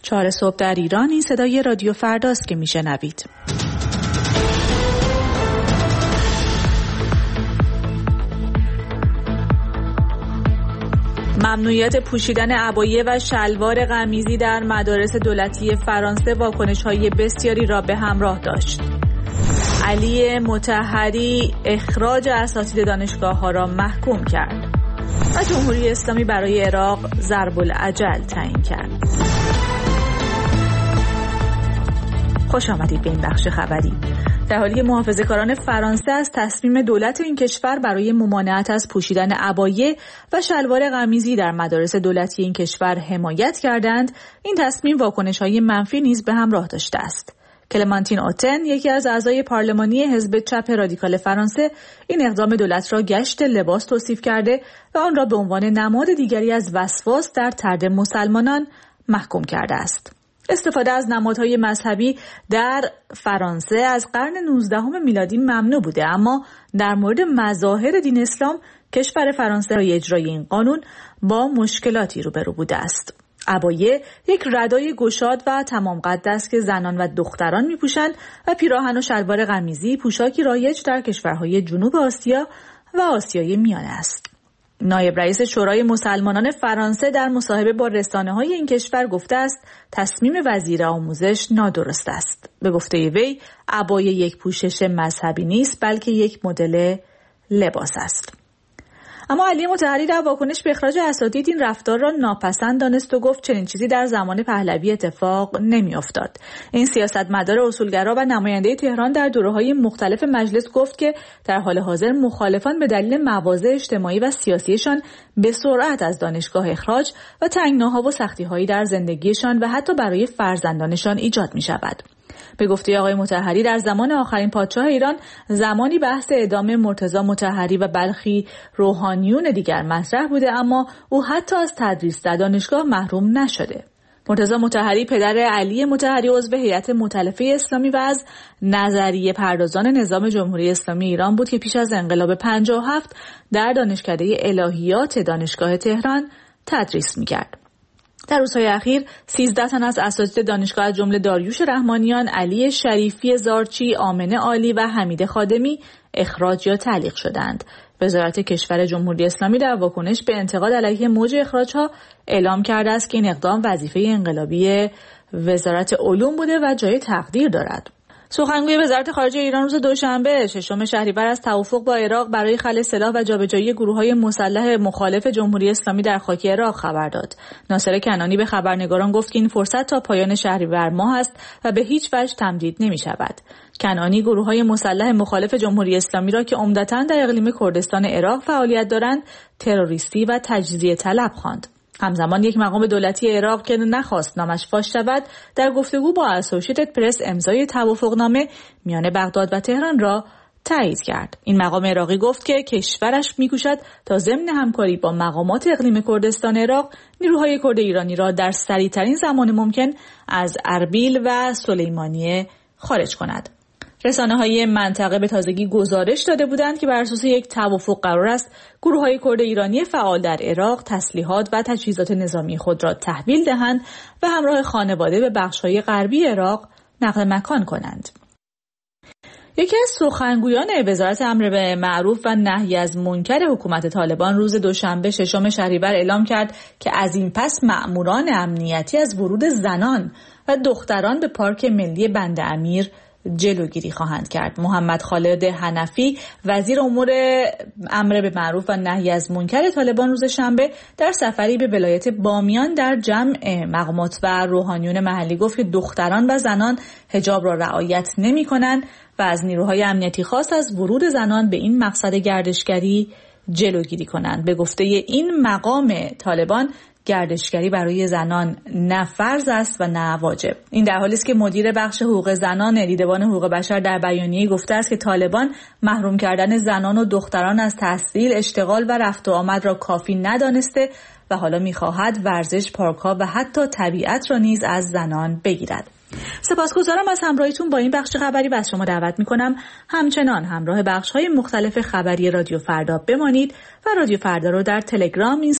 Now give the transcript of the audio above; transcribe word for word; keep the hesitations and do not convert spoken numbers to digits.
چهار صبح در ایران. این صدای رادیو فرداست که میشنوید. ممنوعیت پوشیدن عبایه و شلوار قمیضی در مدارس دولتی فرانسه واکنش‌های بسیاری را به همراه داشت. علی مطهری اخراج اساتید دانشگاه‌ها را محکوم کرد و جمهوری اسلامی برای عراق ضرب العجل تعیین کرد. خوش آمدید به این بخش خبری. در حالی که محافظه‌کاران فرانسه از تصمیم دولت این کشور برای ممانعت از پوشیدن عبایه و شلوار قمیضی در مدارس دولتی این کشور حمایت کردند، این تصمیم واکنش‌های منفی نیز به همراه داشته است. کلمانتین اوتن، یکی از اعضای پارلمانی حزب چپ رادیکال فرانسه، این اقدام دولت را گشت لباس توصیف کرده و آن را به عنوان نماد دیگری از وسواس در طرد مسلمانان محکوم کرده است. استفاده از نمادهای مذهبی در فرانسه از قرن نوزدهم میلادی ممنوع بوده، اما در مورد مظاهر دین اسلام کشور فرانسه برای اجرای این قانون با مشکلاتی روبرو بوده است. عبایه یک ردای گشاد و تمام قد است که زنان و دختران می‌پوشند و پیراهن و شلوار قمیضی پوشاکی رایج در کشورهای جنوب آسیا و آسیای میانه است. نایب رئیس شورای مسلمانان فرانسه در مصاحبه با رسانه‌های این کشور گفته است تصمیم وزیر آموزش نادرست است. به گفته وی عبایه یک پوشش مذهبی نیست، بلکه یک مدل لباس است. اما علی مطهری در واکنش به اخراج اساتید این رفتار را ناپسند دانست و گفت چنین چیزی در زمان پهلوی اتفاق نمی‌افتاد. این سیاستمدار اصولگرا و نماینده تهران در دوره‌های مختلف مجلس گفت که در حال حاضر مخالفان به دلیل مواضع اجتماعی و سیاسیشان به سرعت از دانشگاه اخراج و تنگناها و سختی‌هایی در زندگیشان و حتی برای فرزندانشان ایجاد می‌شود. به گفته آقای مطهری در زمان آخرین پادشاه ایران زمانی بحث اعدام مرتضی مطهری و بلخی روحانیون دیگر مطرح بوده، اما او حتی از تدریس در دانشگاه محروم نشده. مرتضی مطهری پدر علی مطهری عضو هیئت مؤتلفه اسلامی و از نظریه پردازان نظام جمهوری اسلامی ایران بود که پیش از انقلاب پنجاه و هفت در دانشکده الهیات دانشگاه تهران تدریس می‌کرد. در روزهای اخیر سیزده تن از اساتید دانشگاه از جمله داریوش رحمانیان، علی شریفی زارچی، آمنه عالی و حمید خادمی اخراج یا تعلیق شدند. وزارت کشور جمهوری اسلامی در واکنش به انتقاد علیه موج اخراج‌ها اعلام کرده است که این اقدام وظیفه انقلابی وزارت علوم بوده و جای تقدیر دارد. سخنگوی وزارت خارجه ایران روز دوشنبه ششم شهریور از توافق با عراق برای خلع سلاح و جابجایی گروه‌های مسلح مخالف جمهوری اسلامی در خاک عراق خبر داد. ناصر کنعانی به خبرنگاران گفت که این فرصت تا پایان شهریور ماه است و به هیچ وجه تمدید نمی‌شود. کنعانی گروه‌های مسلح مخالف جمهوری اسلامی را که عمدتاً در اقلیم کردستان عراق فعالیت دارند، تروریستی و تجزیه طلب خواند. همزمان یک مقام دولتی عراق که نخواست نامش فاش شود در گفتگو با اسوشیتد پرس امضای توافقنامه میان بغداد و تهران را تایید کرد. این مقام عراقی گفت که کشورش می‌کوشد تا ضمن همکاری با مقامات اقلیم کردستان عراق نیروهای کرد ایرانی را در سریع‌ترین زمان ممکن از اربیل و سلیمانیه خارج کند. رسانه‌های منطقه به تازگی گزارش داده بودند که بر اساس یک توافق قرار است گروه‌های کرد ایرانی فعال در عراق تسلیحات و تجهیزات نظامی خود را تحویل دهند و همراه خانواده به بخش‌های غربی عراق نقل مکان کنند. یکی از سخنگویان وزارت امر به معروف و نهی از منکر حکومت طالبان روز دوشنبه ششم شهریور اعلام کرد که از این پس مأموران امنیتی از ورود زنان و دختران به پارک ملی بند امیر جلوگیری خواهند کرد. محمد خالد حنفی وزیر امور امر به معروف و نهی از منکر طالبان روز شنبه در سفری به ولایت بامیان در جمع مقامات و روحانیون محلی گفت که دختران و زنان حجاب را رعایت نمی کنند و از نیروهای امنیتی خواست از ورود زنان به این مقصد گردشگری جلوگیری کنند. به گفته این مقام طالبان گردشگری برای زنان نه فرض است و نه واجب. این در حالی است که مدیر بخش حقوق زنان دیدبان حقوق بشر در بیانیه‌ای گفته است که طالبان محروم کردن زنان و دختران از تحصیل، اشتغال و رفت و آمد را کافی ندانسته و حالا می‌خواهد ورزش، پارک‌ها و حتی طبیعت را نیز از زنان بگیرد. سپاسگزارم از همراهیتون با این بخش خبری و از شما دعوت می‌کنم همچنان همراه بخش‌های مختلف خبری رادیو فردا بمانید و رادیو فردا رو در تلگرام